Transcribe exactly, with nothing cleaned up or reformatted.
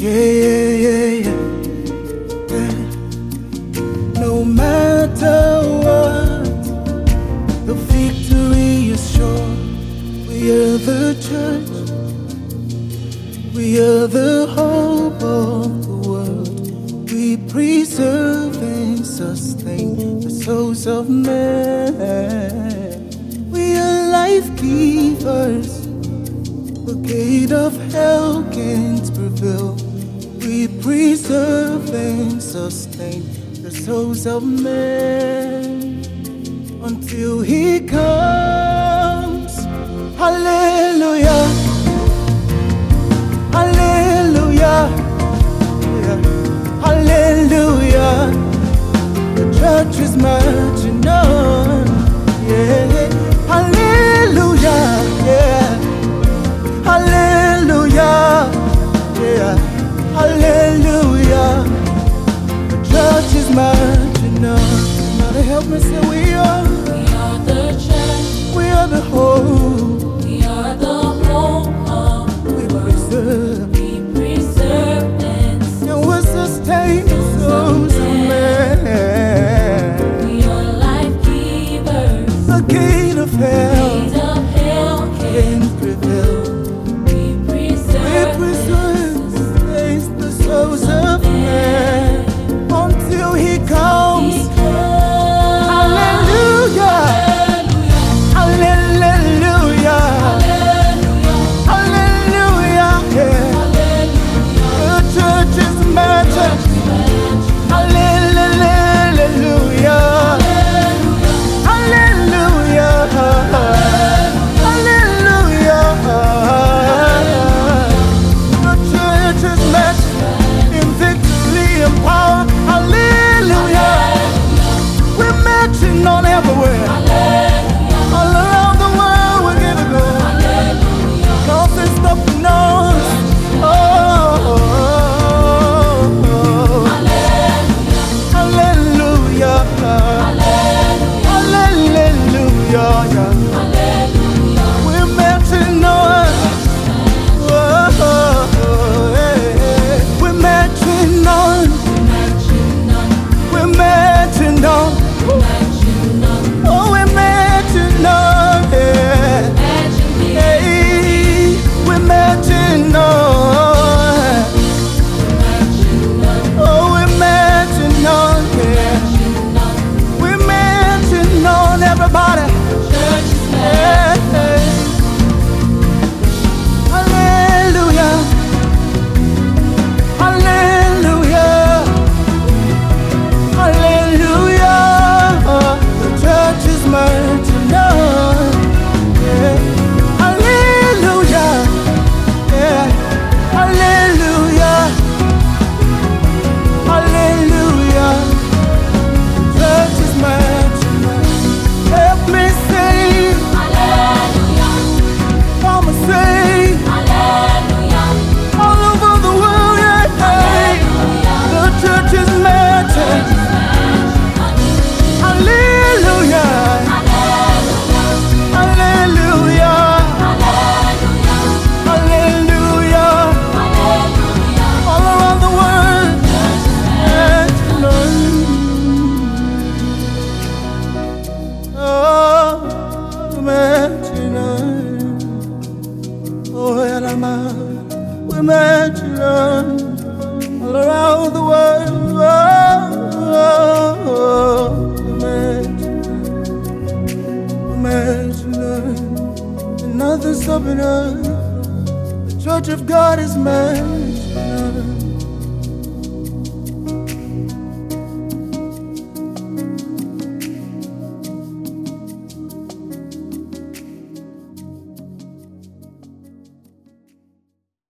yeah, yeah, yeah, yeah. No matter what, the victory is sure. We are the church. We are the hope of the world. We preserve and sustain the souls of men. We are life givers. The gate of hell can't prevail. We preserve and sustain the souls of men until He comes. Hallelujah. Hallelujah. Yeah. Hallelujah. The church is marching on. Yeah. Hallelujah. Yeah. Hallelujah. Yeah. Hallelujah. The church is marching on. Somebody help me say we are. We are the church. We are the hope. We are the hope of the We world. preserve. We preserve and And we sustain the souls of men. we are life givers. The gate of hell Gate of hell can't prevail. we We preserve preserve sustain the souls of men until He comes. Hallelujah. Hallelujah. Hallelujah. Yeah. The church is marching. Hallelujah. Hallelujah. Hallelujah. The church is marching in victory and power. Hallelujah. We're marching on everywhere. All around the world we give it go. Nothing stopping us. Oh, hallelujah. Hallelujah. We're marching on. Oh, we're marching on. We're marching on. Oh, we're marching on. Yeah. Hey, we're marching on. Oh, we're marching on. Yeah. We're marching on, everybody. Yeah. Hallelujah. Hallelujah. Hallelujah. The church is marching on. Yeah. Hallelujah. Yeah. Hallelujah. Hallelujah. Church is marching on. Help me sing. Mama sing. All over the world, yeah. Hey. The church is marching. Hallelujah. Hallelujah. Hallelujah. All around the world. Oh, marching on. Oh, Elama. We're marching on. All around the world. Oh, oh, oh. We're marching. We're marching on. And nothing's stopping us. The Church of God is marching on.